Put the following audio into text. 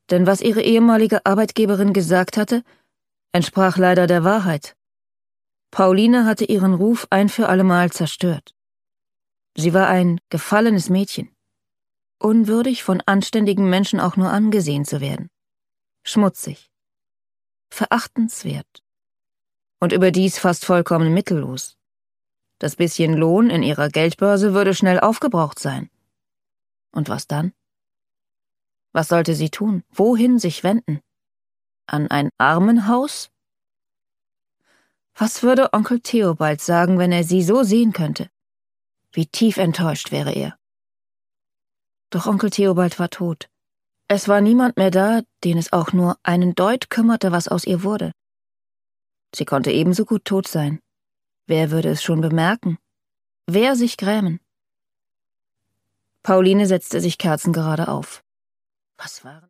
Denn was ihre ehemalige Arbeitgeberin gesagt hatte, entsprach leider der Wahrheit. Pauline hatte ihren Ruf ein für allemal zerstört. Sie war ein gefallenes Mädchen, unwürdig von anständigen Menschen auch nur angesehen zu werden. Schmutzig, verachtenswert und überdies fast vollkommen mittellos. Das bisschen Lohn in ihrer Geldbörse würde schnell aufgebraucht sein. Und was dann? Was sollte sie tun? Wohin sich wenden? An ein Armenhaus? Was würde Onkel Theobald sagen, wenn er sie so sehen könnte? Wie tief enttäuscht wäre er. Doch Onkel Theobald war tot. Es war niemand mehr da, den es auch nur einen Deut kümmerte, was aus ihr wurde. Sie konnte ebenso gut tot sein. Wer würde es schon bemerken? Wer sich grämen? Pauline setzte sich kerzengerade auf. Was waren